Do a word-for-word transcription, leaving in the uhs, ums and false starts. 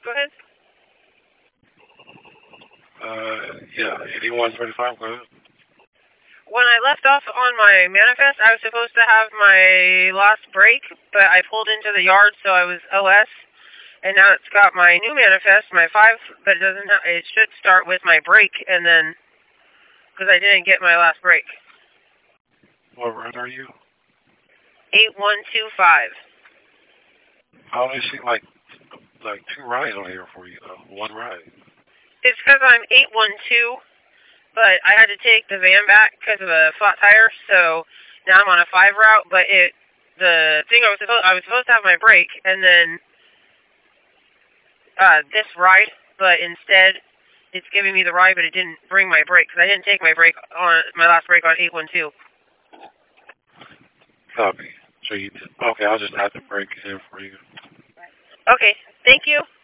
Go ahead. Uh, yeah, eighty-one thirty-five, go ahead. When I left off on my manifest, I was supposed to have my last break, but I pulled into the yard, so I was O S. And now it's got my new manifest, my five, but it doesn't. Have, it should start with my break, and then because I didn't get my last break. What ride are you? Eight one two five. I only see like like two rides on here for you though. One ride. It's because I'm eight one two, but I had to take the van back because of a flat tire, so now I'm on a five route. But it, the thing I was supposed, I was supposed to have my break, and then uh, this ride, but instead it's giving me the ride, but it didn't bring my break because I didn't take my break on my last break on eight one two. Copy. So you did. Okay, I'll just have to break it in for you. Okay, thank you.